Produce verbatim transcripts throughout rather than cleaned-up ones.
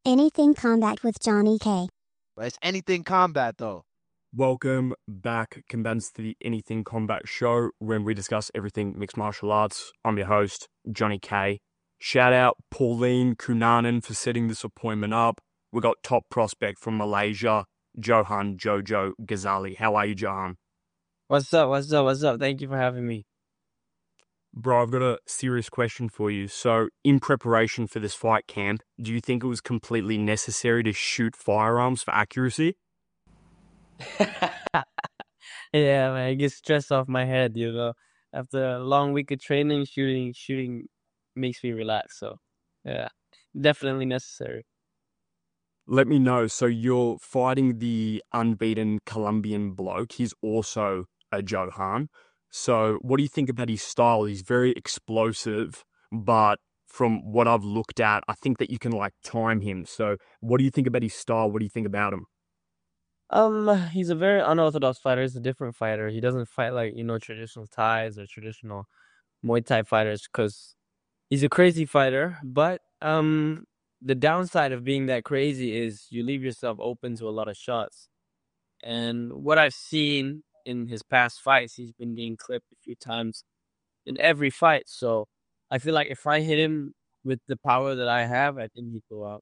Anything Combat with Johnny K. It's Anything Combat, though. Welcome back, combatants, to the Anything Combat show, when we discuss everything mixed martial arts. I'm your host, Johnny K. Shout out Pauline Kunanen for setting this appointment up. We got top prospect from Malaysia, Johan Jojo Ghazali. How are you, Johan? What's up? What's up? What's up? Thank you for having me. Bro, I've got a serious question for you. So, in preparation for this fight camp, do you think it was completely necessary to shoot firearms for accuracy? Yeah, man, I get stress off my head, you know. After a long week of training, shooting, shooting makes me relax. So, yeah, definitely necessary. Let me know. So you're fighting the unbeaten Colombian bloke. He's also a Johan. So what do you think about his style? He's very explosive, but from what I've looked at, I think that you can like time him. So what do you think about his style? What do you think about him? Um, he's a very unorthodox fighter. He's a different fighter. He doesn't fight like, you know, traditional Thais or traditional Muay Thai fighters because he's a crazy fighter. But um, the downside of being that crazy is you leave yourself open to a lot of shots. And what I've seen in his past fights, he's been getting clipped a few times in every fight. So I feel like if I hit him with the power that I have, I think he'd go out.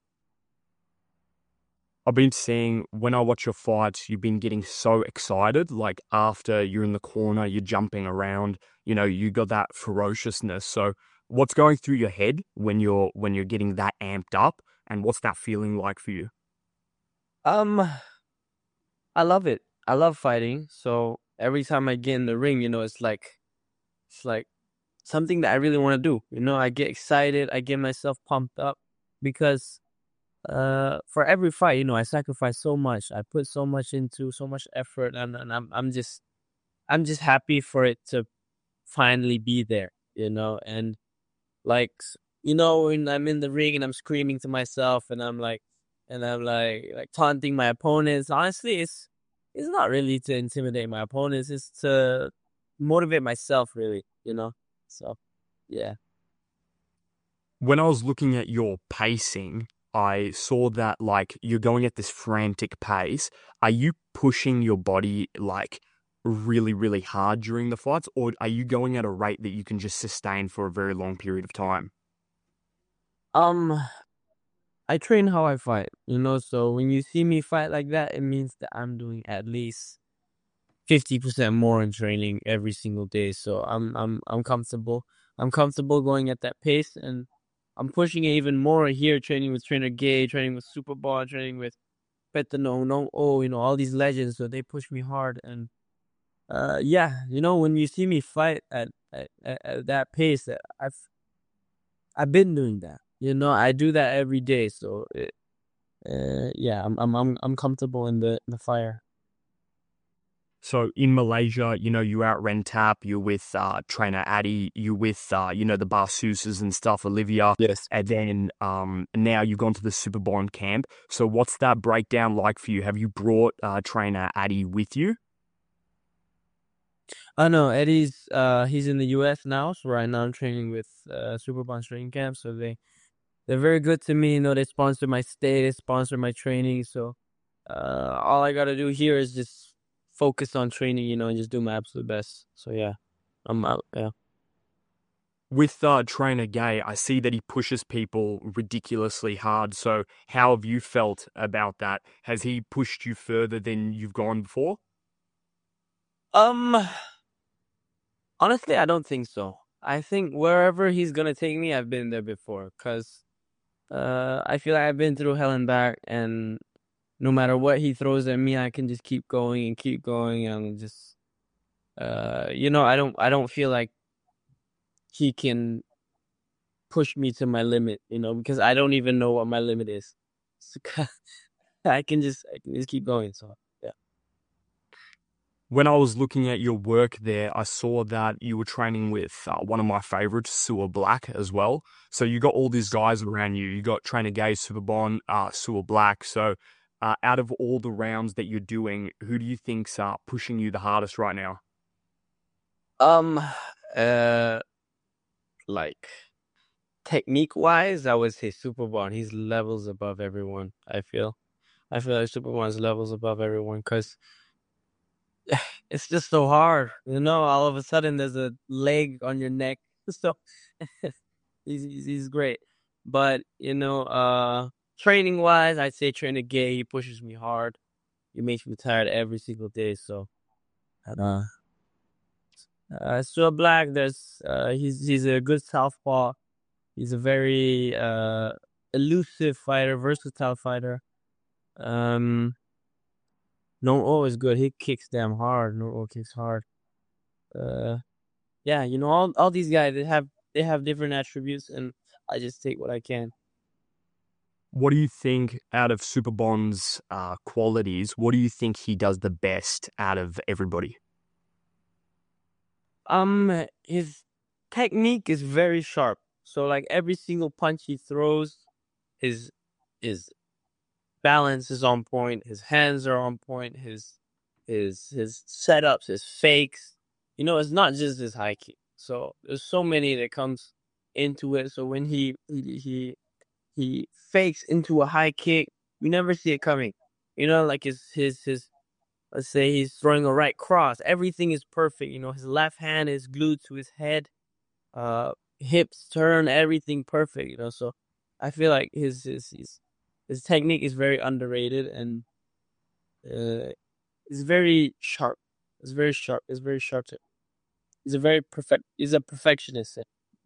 I've been seeing when I watch your fights, you've been getting so excited. Like after you're in the corner, you're jumping around, you know, you got that ferociousness. So what's going through your head when you're when you're getting that amped up, and what's that feeling like for you? Um, I love it. I love fighting. So every time I get in the ring, you know, it's like it's like something that I really want to do. You know, I get excited. I get myself pumped up because uh for every fight, you know, I sacrifice so much. I put so much into so much effort, and, and I'm I'm just I'm just happy for it to finally be there, you know, and like s- you know, when I'm in the ring and I'm screaming to myself and I'm like and I'm like like taunting my opponents. Honestly, it's it's not really to intimidate my opponents, it's to motivate myself really, you know. So yeah. When I was looking at your pacing, I saw that like you're going at this frantic pace. Are you pushing your body like really, really hard during the fights, or are you going at a rate that you can just sustain for a very long period of time? Um I train how I fight, you know, so when you see me fight like that, it means that I'm doing at least fifty percent more in training every single day. So I'm I'm I'm comfortable. I'm comfortable going at that pace, and I'm pushing it even more here, training with Trainer Gay, training with Superbond, training with Petano, no oh, you know, all these legends, so they push me hard. And uh yeah, you know, when you see me fight at at, at at that pace, uh, I've I've been doing that. You know, I do that every day. So it, uh yeah, I'm I'm I'm I'm comfortable in the in the fire. So in Malaysia, you know, you out Rentap, you're with uh, trainer Addy, you're with, uh, you know, the Barsuses and stuff, Olivia. Yes. And then um, now you've gone to the Superbond camp. So what's that breakdown like for you? Have you brought uh, trainer Addy with you? Oh no, Eddie's uh he's in the U S now, so right now I'm training with uh Superbond training camp. So they they're very good to me. You know, they sponsor my stay, they sponsor my training. So uh all I gotta do here is just focus on training, you know, and just do my absolute best. So yeah, I'm out. Yeah. With uh, trainer Gay, I see that he pushes people ridiculously hard. So how have you felt about that? Has he pushed you further than you've gone before? Um, honestly, I don't think so. I think wherever he's gonna take me, I've been there before. Cause uh I feel like I've been through hell and back, and no matter what he throws at me, I can just keep going and keep going and just uh you know, I don't I don't feel like he can push me to my limit, you know, because I don't even know what my limit is. So, I can just I can just keep going. So yeah. When I was looking at your work there, I saw that you were training with uh, one of my favorites, Sewer Black, as well. So you got all these guys around you. You got Trainer Gay, Superbon, uh, Sewer Black. So uh, out of all the rounds that you're doing, who do you think's uh, pushing you the hardest right now? Um uh like technique wise, I would say Superbon. He's levels above everyone. I feel. I feel like Superbon's levels above everyone because it's just so hard. You know, all of a sudden there's a leg on your neck. So he's, he's he's great. But you know, uh, training wise, I'd say Trainer Gay. He pushes me hard. He makes me tired every single day. So, uh, uh, Stuart Black, there's uh, he's he's a good southpaw. He's a very uh elusive fighter, versatile fighter. Um, No is good. He kicks damn hard. No kicks hard. Uh, yeah, you know, all all these guys they have they have different attributes, and I just take what I can. What do you think out of Superbon's uh, qualities? What do you think he does the best out of everybody? Um, his technique is very sharp. So like every single punch he throws, his his balance is on point. His hands are on point. His his his setups, his fakes. You know, it's not just his high kick. So there's so many that comes into it. So when he he he, he fakes into a high kick, you never see it coming. You know, like his his his. Let's say he's throwing a right cross. Everything is perfect. You know, his left hand is glued to his head. Uh, hips turn, everything perfect. You know, so I feel like his his his, his technique is very underrated and uh, it's very sharp. It's very sharp. It's very sharp. He's a very perfect. He's a perfectionist.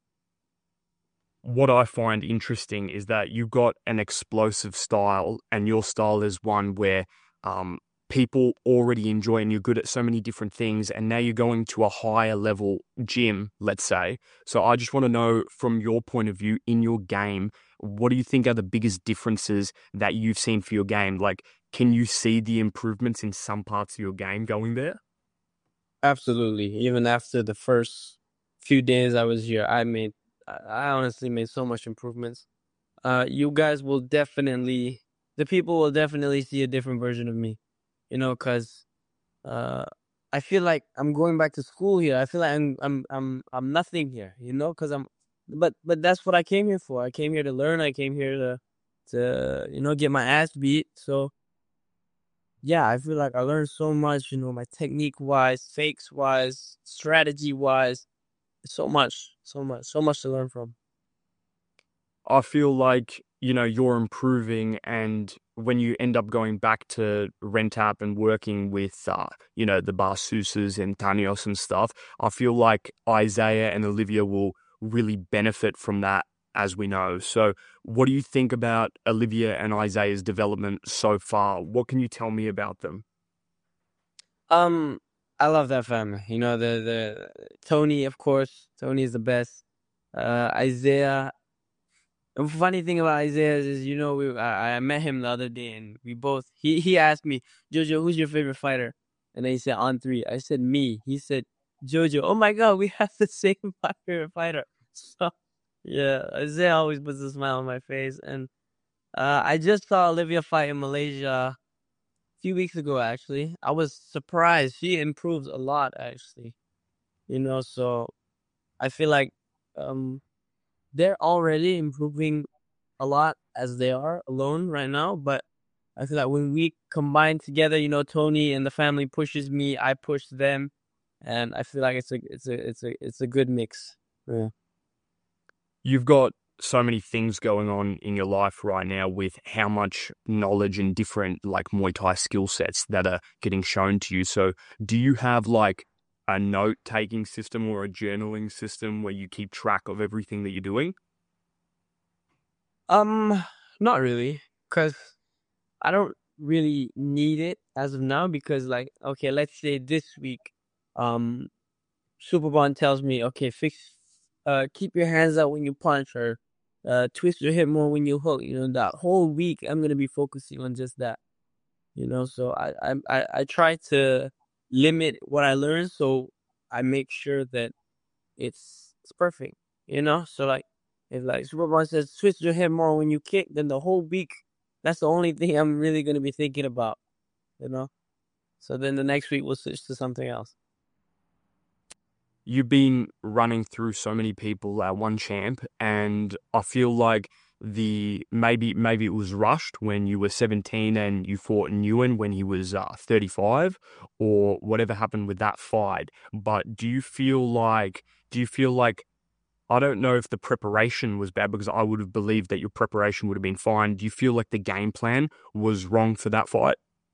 What I find interesting is that you've got an explosive style, and your style is one where um, people already enjoy, and you're good at so many different things. And now you're going to a higher level gym, let's say. So I just want to know, from your point of view in your game, what do you think are the biggest differences that you've seen for your game? Like, can you see the improvements in some parts of your game going there? Absolutely. Even after the first few days I was here, I made. I I honestly made so much improvements. Uh, you guys will definitely. The people will definitely see a different version of me. You know, because uh, I feel like I'm going back to school here. I feel like I'm I'm I'm I'm nothing here. You know, because I'm. But but that's what I came here for. I came here to learn. I came here to to you know get my ass beat. So yeah, I feel like I learned so much, you know, my technique wise, fakes wise, strategy wise, so much, so much, so much to learn from. I feel like, you know, you're improving, and when you end up going back to Rentap and working with, uh, you know, the Barsuses and Tanios and stuff, I feel like Isaiah and Olivia will really benefit from that, as we know. So what do you think about Olivia and Isaiah's development so far? What can you tell me about them? Um, I love that family. You know, the the Tony, of course, Tony is the best. Uh, Isaiah. The funny thing about Isaiah is, you know, we I, I met him the other day, and we both he he asked me, Jojo, who's your favorite fighter? And then he said on three. I said me. He said Jojo. Oh my God, we have the same favorite fighter. So yeah, Isaiah always puts a smile on my face, and uh, I just saw Olivia fight in Malaysia a few weeks ago. Actually, I was surprised. She improves a lot, actually. You know, so I feel like um they're already improving a lot as they are alone right now, but I feel like when we combine together, you know, Tony and the family pushes me, I push them, and I feel like it's a it's a it's a it's a good mix. Yeah. You've got so many things going on in your life right now with how much knowledge and different like Muay Thai skill sets that are getting shown to you. So do you have like a note taking system or a journaling system where you keep track of everything that you're doing? Um, Not really, cause I don't really need it as of now because like okay, let's say this week, um, Superbond tells me okay, fix, uh, keep your hands out when you punch or, uh, twist your hip more when you hook. You know, that whole week I'm gonna be focusing on just that. You know, so I I I, I try to limit what I learn, so I make sure that it's it's perfect. You know, so like if like Superman says switch your head more when you kick, then the whole week that's the only thing I'm really gonna be thinking about. You know, so then the next week we'll switch to something else. you've been running through so many people at one champ, and I feel like the maybe maybe it was rushed when you were seventeen and you fought Nguyen when he was uh, thirty-five, or whatever happened with that fight. But do you feel like do you feel like I don't know if the preparation was bad, because I would have believed that your preparation would have been fine. Do you feel like the game plan was wrong for that fight?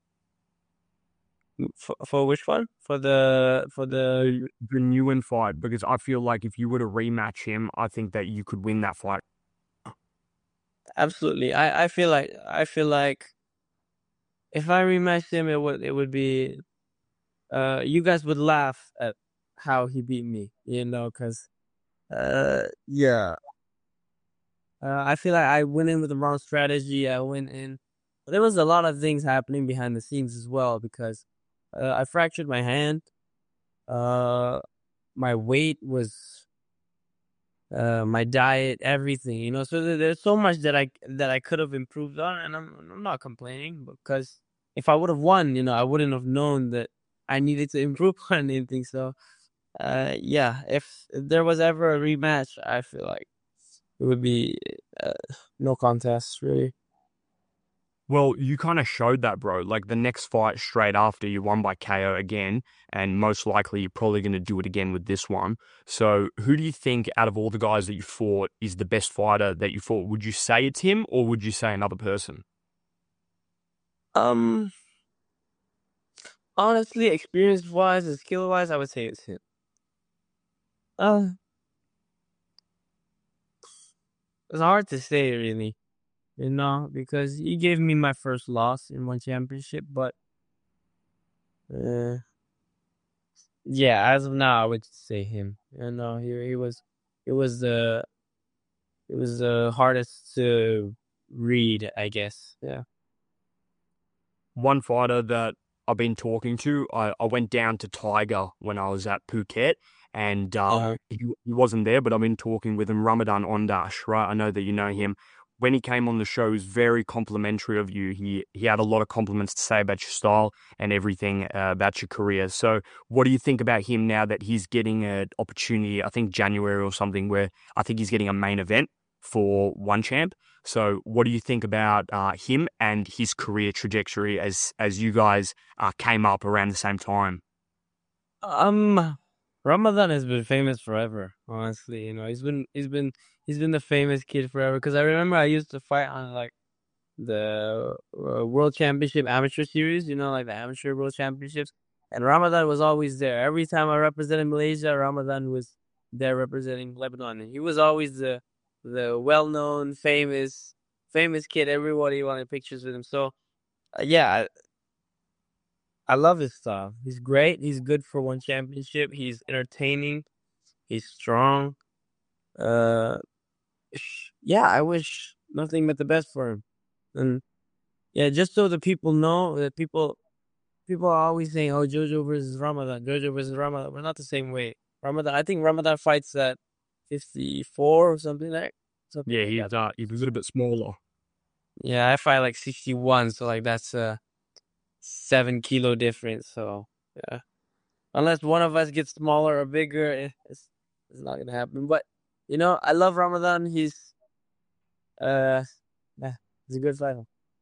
For, for which one? For the for the The Nguyen fight, because I feel like if you were to rematch him, I think that you could win that fight. absolutely. I I feel like I feel like if I rematched him, it would it would be uh you guys would laugh at how he beat me, you know, because uh yeah, uh, I feel like I went in with the wrong strategy. I went in, there was a lot of things happening behind the scenes as well because uh, I fractured my hand. Uh, my weight was uh my diet, everything, you know. So there, there's so much that I that I could have improved on, and I'm I'm not complaining because if I would have won, you know, I wouldn't have known that I needed to improve on anything. So, uh, yeah, if, if there was ever a rematch, I feel like it would be uh, no contest, really. Well, you kind of showed that, bro. Like the next fight straight after, you won by K O again, and most likely you're probably going to do it again with this one. So, who do you think out of all the guys that you fought is the best fighter that you fought? Would you say it's him, or would you say another person? Um, honestly, experience wise and skill wise, I would say it's him. Uh, it's hard to say, really, you know, because he gave me my first loss in one championship, but uh, yeah, as of now, I would say him. You know, he he was, it was the it was the hardest to read, I guess. Yeah. One fighter that I've been talking to, I, I went down to Tiger when I was at Phuket, and um, Uh, he, he wasn't there, but I've been talking with him, Ramadan Ondash, right? I know that you know him. When he came on the show, he was very complimentary of you. He he had a lot of compliments to say about your style and everything uh, about your career. So, what do you think about him now that he's getting an opportunity? I think January or something, where I think he's getting a main event for one champ. So, what do you think about uh, him and his career trajectory as as you guys uh, came up around the same time? um, Ramadan has been famous forever. Honestly, you know, he's been he's been he's been the famous kid forever. Because I remember I used to fight on like the uh, World Championship Amateur Series, you know, like the Amateur World Championships. And Ramadan was always there. Every time I represented Malaysia, Ramadan was there representing Lebanon. And he was always the the well known, famous, famous kid. Everybody wanted pictures with him. So uh, yeah, I, I love his style. He's great. He's good for one championship. He's entertaining. He's strong. Uh, yeah, I wish nothing but the best for him. And yeah, just so the people know that people people are always saying, "Oh, Jojo versus Ramadan, Jojo versus Ramadan." We're not the same weight. Ramadan, I think Ramadan fights at fifty four or something like something Yeah, like that. he's uh, he's a little bit smaller. Yeah, I fight like sixty one, so like that's a seven kilo difference. So yeah, unless one of us gets smaller or bigger, eh, it's it's not gonna happen. But you know, I love Ramadan. He's uh, yeah, he's a good fighter.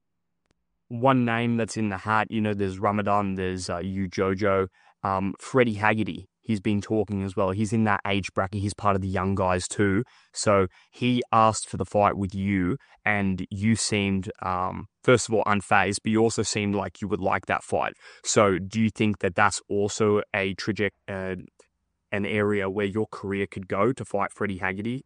One name that's in the hat, you know, there's Ramadan, there's uh, you, Jojo, um, Freddie Haggerty. He's been talking as well. He's in that age bracket. He's part of the young guys too. So he asked for the fight with you, and you seemed, um, first of all, unfazed, but you also seemed like you would like that fight. So do you think that that's also a traje- uh, an area where your career could go to fight Freddie Haggerty?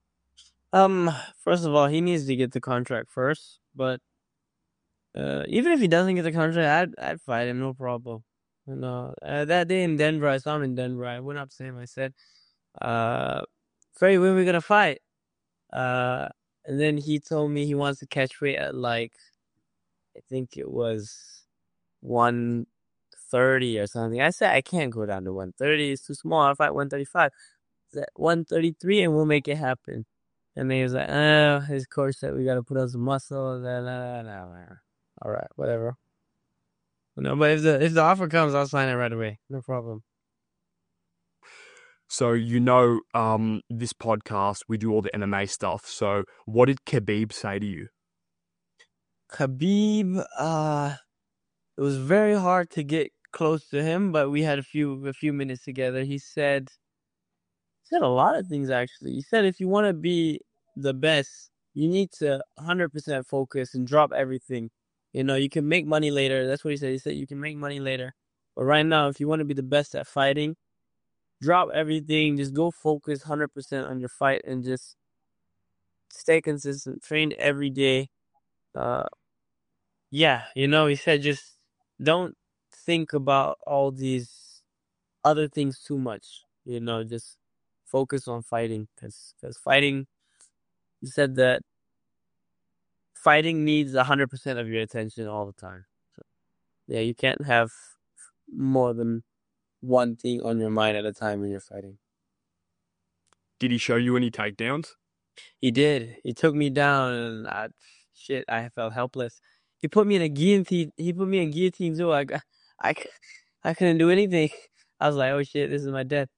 Um, first of all, he needs to get the contract first, but Uh, even if he doesn't get the contract, I'd I'd fight him, no problem. You know, uh, that day in Denver, I saw him in Denver. I went up to him. I said, "Uh, Freddie, when are we gonna fight?" Uh, and then he told me he wants to catch weight at like I think it was one thirty or something. I said I can't go down to one thirty. It's too small. I'll fight one thirty five. At one thirty three, and we'll make it happen. And then he was like, "Oh, his coach said we gotta put on some muscle." Nah, nah, nah, nah. All right, whatever. No, but if the if the offer comes, I'll sign it right away. No problem. So you know, um, this podcast we do all the M M A stuff. So what did Khabib say to you? Khabib, uh, it was very hard to get close to him, but we had a few a few minutes together. He said said a lot of things actually. He said if you want to be the best, you need to one hundred percent focus and drop everything. You know, you can make money later. That's what he said. He said you can make money later. But right now, if you want to be the best at fighting, drop everything. Just go focus one hundred percent on your fight and just stay consistent. Train every day. Uh, yeah, you know, he said just don't think about all these other things too much. You know, just focus on fighting because fighting, he said that fighting needs one hundred percent of your attention all the time. So, yeah, you can't have more than one thing on your mind at a time when you're fighting. Did he show you any takedowns? He did. He took me down and I, shit, I felt helpless. He put me in a guillotine. He put me in guillotine too. I, I, I couldn't do anything. I was like, oh shit, this is my death.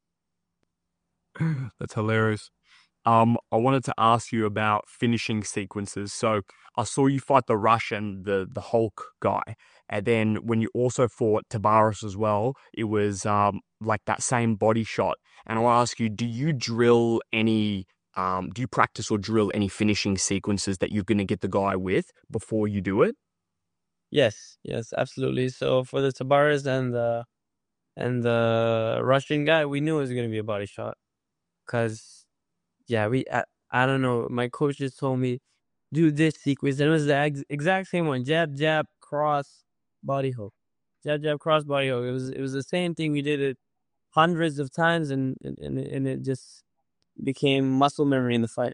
That's hilarious. Um, I wanted to ask you about finishing sequences. So I saw you fight the Russian, the the Hulk guy, and then when you also fought Tabaris as well, it was um like that same body shot. And I'll ask you, do you drill any um do you practice or drill any finishing sequences that you're gonna get the guy with before you do it? Yes, yes, absolutely. So for the Tabaris and the and the Russian guy, we knew it was gonna be a body shot, cause yeah, we I, I don't know. My coach just told me do this sequence, and it was the ex- exact same one: jab, jab, cross, body hook, jab, jab, cross, body hook. It was it was the same thing. We did it hundreds of times, and and and it, and it just became muscle memory in the fight.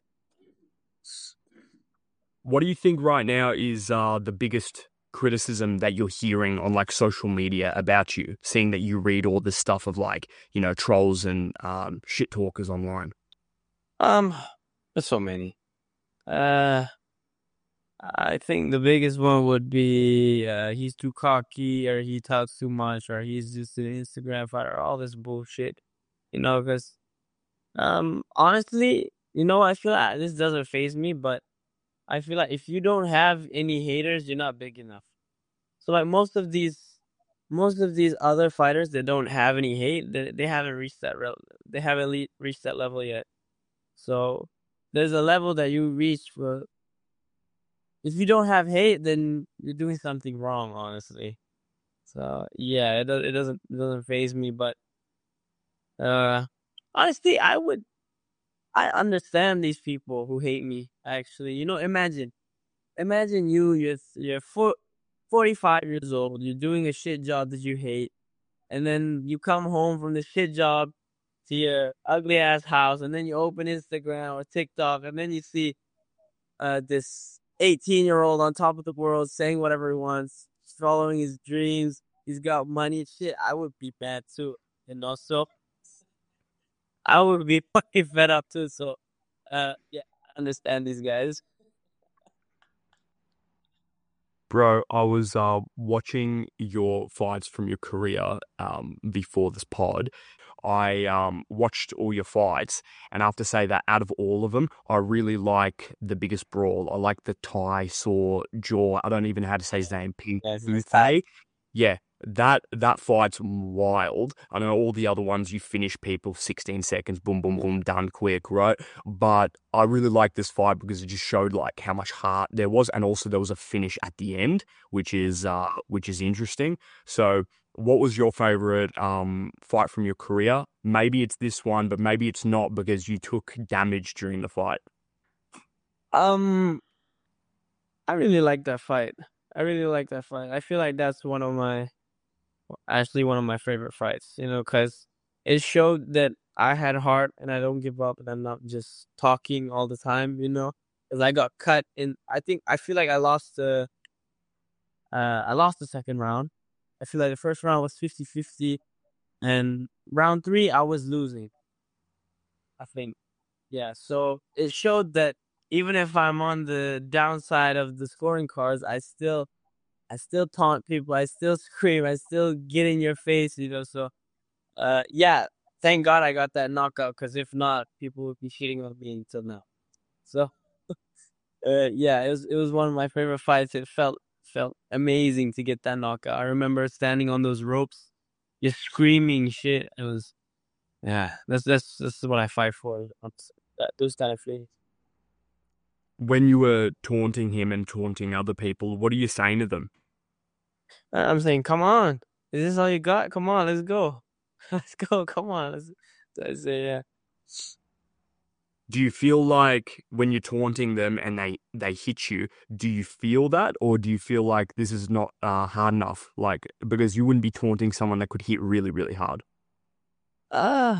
What do you think right now is uh the biggest criticism that you're hearing on like social media about you, seeing that you read all this stuff of like, you know, trolls and um shit talkers online? Um, there's so many. Uh, I think the biggest one would be uh, he's too cocky, or he talks too much, or he's just an Instagram fighter. All this bullshit, you know. Because um, honestly, you know, I feel like this doesn't faze me, but I feel like if you don't have any haters, you're not big enough. So like most of these, most of these other fighters that don't have any hate, they, they haven't reached that rel- they haven't le- reached that level yet. So there's a level that you reach where if you don't have hate, then you're doing something wrong, honestly. So yeah, it does, it doesn't it doesn't faze me, but uh, honestly, I would I understand these people who hate me. Actually, you know, imagine imagine you you're you're four, forty-five years old, you're doing a shit job that you hate, and then you come home from the shit job to your ugly ass house, and then you open Instagram or TikTok, and then you see uh this eighteen year old on top of the world saying whatever he wants, following his dreams. He's got money and shit. I would be mad too, and also I would be fucking fed up too. So, uh, yeah, I understand these guys. Bro, I was uh, watching your fights from your career um, before this pod. I um, watched all your fights, and I have to say that out of all of them, I really like the biggest brawl. I like the Thai Saw Jaw. I don't even know how to say his name. Ping Yes, yes. Buthe. Yeah, that that fight's wild. I know all the other ones you finish people sixteen seconds, boom, boom, boom, done quick, right? But I really like this fight because it just showed like how much heart there was, and also there was a finish at the end, which is uh, which is interesting. So, what was your favorite um fight from your career? Maybe it's this one, but maybe it's not because you took damage during the fight. Um, I really like that fight. I really like that fight. I feel like that's one of my, actually one of my favorite fights. You know, because it showed that I had heart and I don't give up and I'm not just talking all the time. You know, because I got cut in. I think I feel like I lost the. Uh, I lost the second round. I feel like the first round was fifty-fifty, and round three I was losing, I think. Yeah, so it showed that even if I'm on the downside of the scoring cards, I still I still taunt people, I still scream, I still get in your face, you know. So uh yeah, thank God I got that knockout, because if not, people would be cheating on me until now. So, uh, yeah, it was it was one of my favorite fights. It felt felt amazing to get that knockout. I remember standing on those ropes, just screaming shit. It was, yeah, that's that's that's what I fight for. That, those kind of feelings. When you were taunting him and taunting other people, what are you saying to them? I'm saying, come on, is this all you got? Come on, let's go, let's go, come on. Let's, I say, yeah. Do you feel like when you're taunting them and they, they hit you, do you feel that, or do you feel like this is not uh, hard enough? Like, because you wouldn't be taunting someone that could hit really, really hard. Uh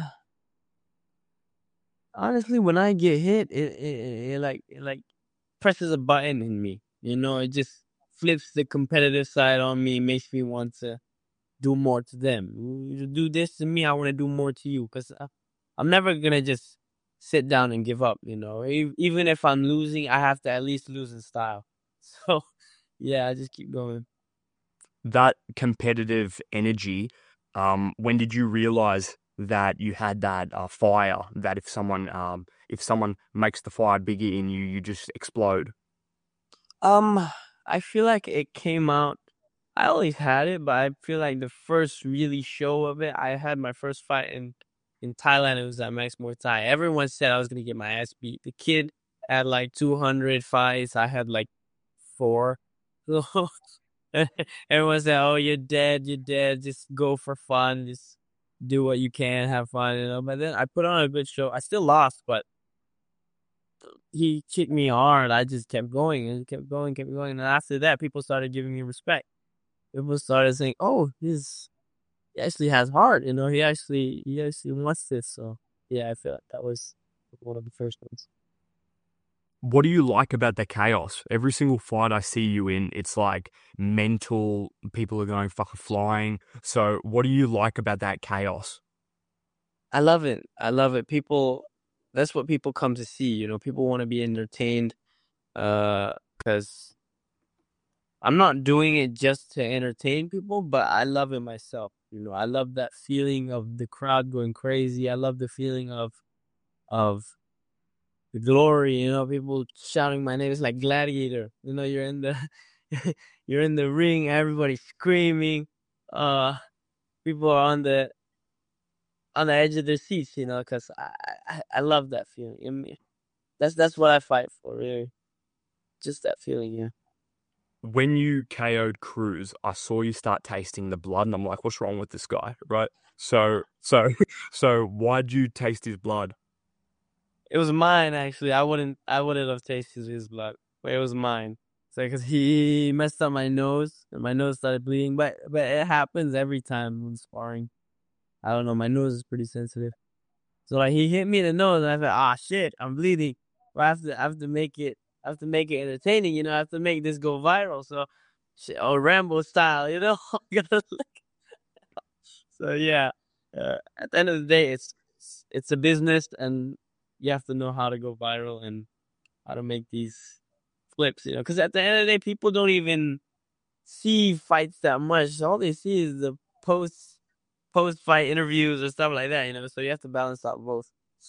honestly, when I get hit, it, it, it like it like presses a button in me. You know, it just flips the competitive side on me, makes me want to do more to them. You do this to me, I want to do more to you, because I'm never gonna just sit down and give up. You know, E- even if I'm losing, I have to at least lose in style. So, yeah, I just keep going. That competitive energy, um, when did you realize that you had that uh, fire, that if someone um, if someone makes the fire bigger in you, you just explode? Um, I feel like it came out. I always had it, but I feel like the first really show of it, I had my first fight in in Thailand. It was at Max Muay Thai. Everyone said I was gonna get my ass beat. The kid had like two hundred fights. I had like four. So everyone said, "Oh, you're dead. You're dead. Just go for fun. Just do what you can. Have fun." You know. But then I put on a good show. I still lost, but he kicked me hard. I just kept going and kept going, kept going. And after that, people started giving me respect. People started saying, "Oh, he's he actually has heart. You know, he actually he actually wants this." So yeah, I feel like that was one of the first ones. What do you like about the chaos? Every single fight I see you in, it's like mental. People are going fucking flying. So, what do you like about that chaos? I love it. I love it. People, that's what people come to see. You know, people want to be entertained. Uh, because I'm not doing it just to entertain people, but I love it myself. You know, I love that feeling of the crowd going crazy. I love the feeling of of the glory. You know, people shouting my name. It's like Gladiator. You know, you're in the you're in the ring. Everybody's screaming. Uh, people are on the on the edge of their seats. You know, because I, I I love that feeling. I mean, that's that's what I fight for. Really, just that feeling. Yeah. When you K O'd Cruz, I saw you start tasting the blood, and I'm like, what's wrong with this guy, right? So, so, so, why'd you taste his blood? It was mine, actually. I wouldn't I wouldn't have tasted his blood, but it was mine. So, cause he messed up my nose, and my nose started bleeding. But but it happens every time when sparring. I don't know. My nose is pretty sensitive. So like he hit me in the nose, and I said, "Ah, shit, I'm bleeding. Well, I have to I have to make it I have to make it entertaining. You know, I have to make this go viral. So, shit, oh Rambo style. You know, gotta like, so yeah. Uh, at the end of the day, it's it's a business, and you have to know how to go viral and how to make these flips, you know, because at the end of the day, people don't even see fights that much. All they see is the post post fight interviews or stuff like that, you know. So you have to balance out both.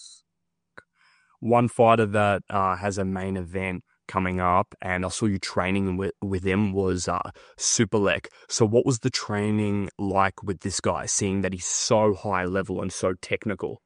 One fighter that uh, has a main event coming up, and I saw you training with with him was uh, Superlek. So, what was the training like with this guy? Seeing that he's so high level and so technical.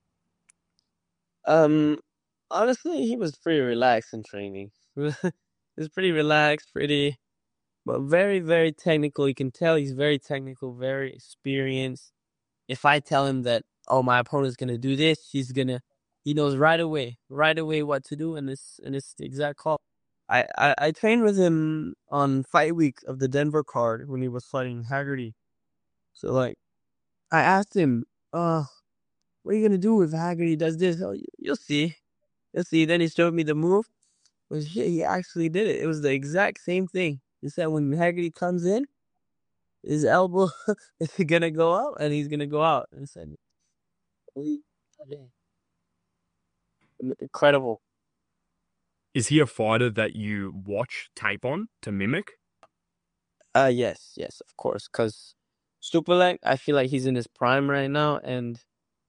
Um, honestly, he was pretty relaxed in training. He was pretty relaxed, pretty, but very, very technical. You can tell he's very technical, very experienced. If I tell him that, oh, my opponent's gonna do this, he's gonna, he knows right away, right away what to do, and it's and it's the exact call. I, I I trained with him on fight week of the Denver card when he was fighting Haggerty. So like, I asked him, uh, what are you gonna do if Haggerty does this? Oh, you- you'll see, you'll see. Then he showed me the move. Well, shit, he actually did it. It was the exact same thing. He said when Haggerty comes in, his elbow is gonna go out, and he's gonna go out. And I said, "Holy shit." Incredible. Is he a fighter that you watch tape on to mimic? Uh, yes, yes, of course. Cause Stupelek, I feel like he's in his prime right now, and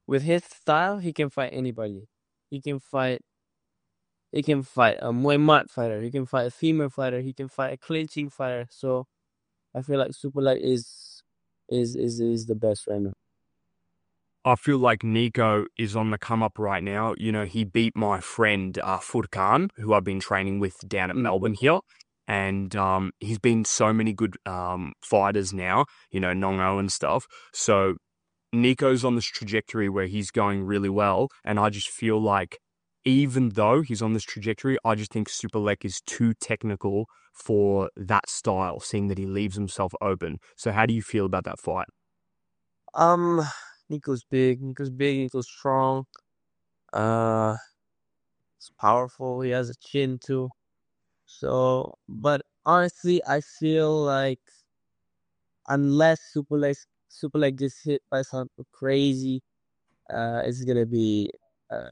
with his style, he can fight anybody. He can fight. He can fight a Muay Mat fighter. He can fight a femur fighter. He can fight a clinching fighter. So I feel like super light is is is is the best right now. I feel like Nico is on the come up right now. You know, he beat my friend uh, Furkan, who I've been training with down at Mm. Melbourne here. And um, he's been so many good um, fighters now, you know, Nongo and stuff. So Nico's on this trajectory where he's going really well. And I just feel like even though he's on this trajectory, I just think Superlek is too technical for that style, seeing that he leaves himself open. So how do you feel about that fight? Um, Nico's big. Nico's big. Nico's strong. Uh, he's powerful. He has a chin too. So, but honestly, I feel like unless Super Leg Super Leg gets hit by something crazy, uh, it's gonna be uh,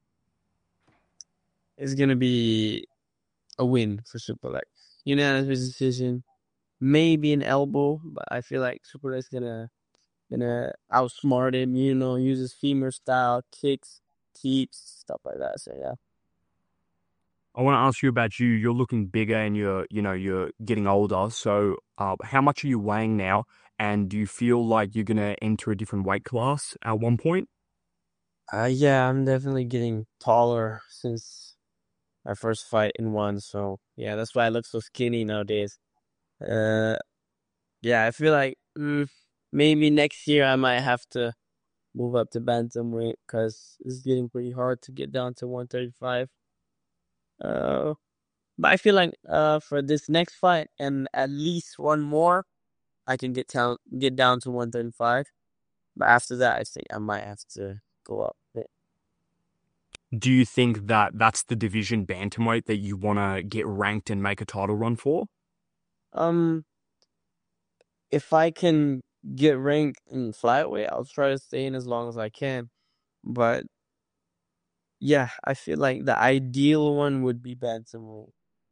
it's gonna be a win for Super Leg. Unanimous decision, maybe an elbow, but I feel like Super Leg's gonna gonna outsmart him. You know, use his femur style kicks, keeps stuff like that. So yeah. I want to ask you about you. You're looking bigger and you're, you know, you're getting older. So, uh, how much are you weighing now? And do you feel like you're going to enter a different weight class at one point? Uh, yeah, I'm definitely getting taller since my first fight in one. So yeah, that's why I look so skinny nowadays. Uh, yeah, I feel like mm, maybe next year I might have to move up to bantamweight because it's getting pretty hard to get down to one thirty-five. Uh, but I feel like uh for this next fight and at least one more, I can get down get down to one thirty-five. But after that, I think I might have to go up a bit. Do you think that that's the division bantamweight that you want to get ranked and make a title run for? Um, if I can get ranked in flyweight, I'll try to stay in as long as I can. But yeah, I feel like the ideal one would be bantamweight.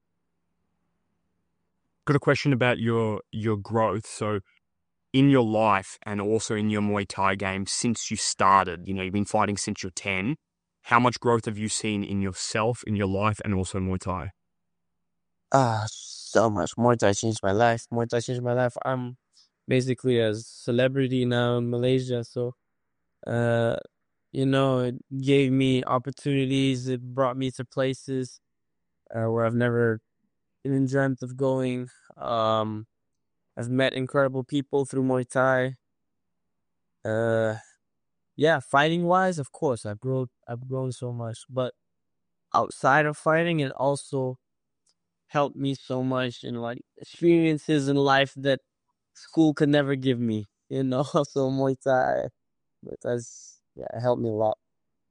Got a question about your your growth. So, in your life and also in your Muay Thai game since you started, you know, you've been fighting since you're ten. How much growth have you seen in yourself, in your life, and also Muay Thai? Ah, so much. Muay Thai changed my life. Muay Thai changed my life. I'm basically a celebrity now in Malaysia. So, uh, you know, it gave me opportunities. It brought me to places uh, where I've never even dreamt of going. Um, I've met incredible people through Muay Thai. Uh, yeah, fighting wise, of course, I've grown. I've grown so much, but outside of fighting, it also helped me so much in like experiences in life that school could never give me. You know, so Muay Thai, Muay Thai's yeah, it helped me a lot.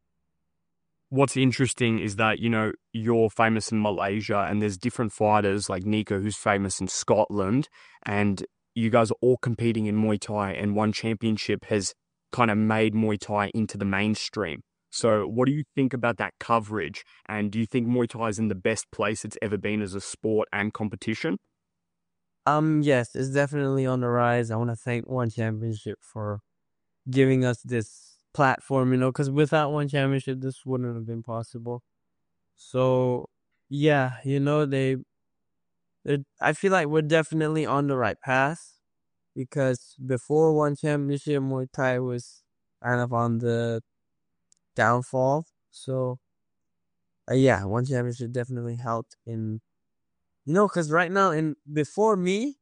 What's interesting is that, you know, you're famous in Malaysia and there's different fighters like Nico who's famous in Scotland, and you guys are all competing in Muay Thai, and one championship has kind of made Muay Thai into the mainstream. So what do you think about that coverage? And do you think Muay Thai is in the best place it's ever been as a sport and competition? Um, yes, it's definitely on the rise. I want to thank One Championship for giving us this platform. You know, because without One Championship, this wouldn't have been possible. So, yeah, you know, they, they I feel like we're definitely on the right path because before One Championship, Muay Thai was kind of on the downfall. So, uh, yeah, One Championship definitely helped in, you know, because right now, in before me,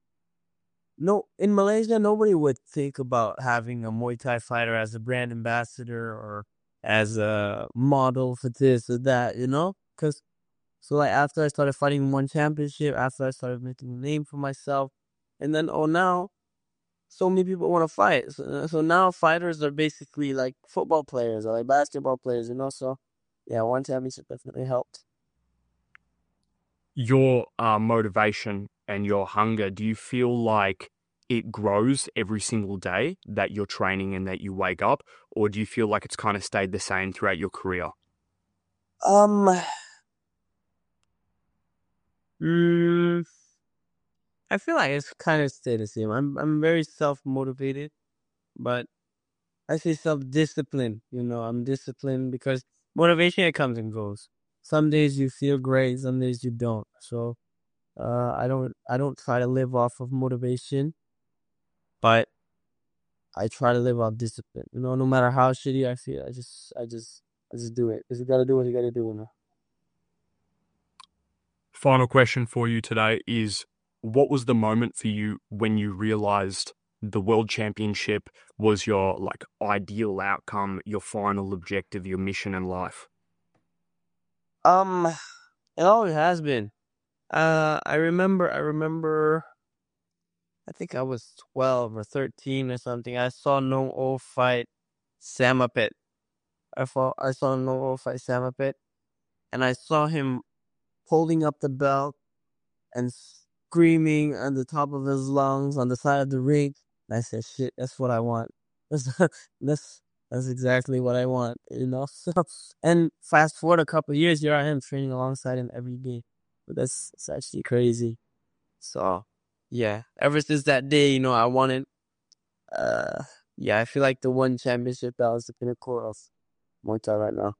no, in Malaysia, nobody would think about having a Muay Thai fighter as a brand ambassador or as a model for this or that, you know? Because so like after I started fighting One Championship, after I started making a name for myself, and then oh now so many people want to fight. So, so now fighters are basically like football players or like basketball players, you know. So yeah, One Championship definitely helped. Your uh, motivation and your hunger, do you feel like it grows every single day that you're training and that you wake up? Or do you feel like it's kind of stayed the same throughout your career? Um, mm, I feel like it's kind of stayed the same. I'm I'm very self motivated, but I say self-discipline. You know, I'm disciplined because motivation, it comes and goes. Some days you feel great, some days you don't. So, uh, I don't, I don't try to live off of motivation, but I try to live off discipline. You know, no matter how shitty I feel, I just, I just, I just do it. Cause you gotta do what you gotta do. You know. Final question for you today is, what was the moment for you when you realized the world championship was your like ideal outcome, your final objective, your mission in life? Um, it always has been. Uh, I remember, I remember, I think I was twelve or thirteen or something. I saw No O fight Samapit. I saw, I saw No O fight Samapit, and I saw him holding up the belt and screaming on the top of his lungs on the side of the ring. And I said, "Shit, that's what I want. That's that's that's exactly what I want." You know. So, and fast forward a couple of years, here I am training alongside him every day. But that's it's actually crazy. So, yeah, ever since that day, you know, I wanted. Uh, yeah, I feel like the one championship belt is the pinnacle of Muay Thai right now.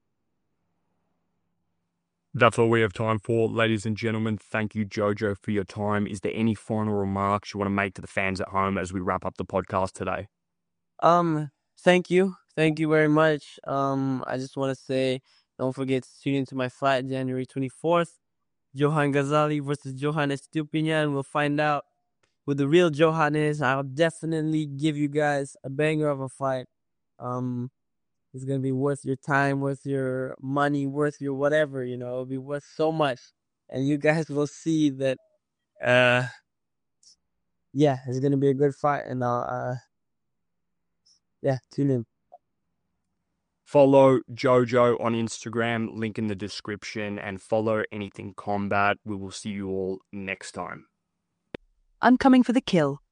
That's all we have time for, ladies and gentlemen. Thank you, Jojo, for your time. Is there any final remarks you want to make to the fans at home as we wrap up the podcast today? Um, thank you, thank you very much. Um, I just want to say, don't forget to tune into my fight January twenty fourth, Johan Ghazali versus Johannes Stupinian. We'll find out who the real Johan is. I'll definitely give you guys a banger of a fight. Um, it's gonna be worth your time, worth your money, worth your whatever. You know, it'll be worth so much, and you guys will see that. Uh, yeah, it's gonna be a good fight, and I'll uh, yeah, tune in. Follow Jojo on Instagram, link in the description, and follow Anything Combat. We will see you all next time. I'm coming for the kill.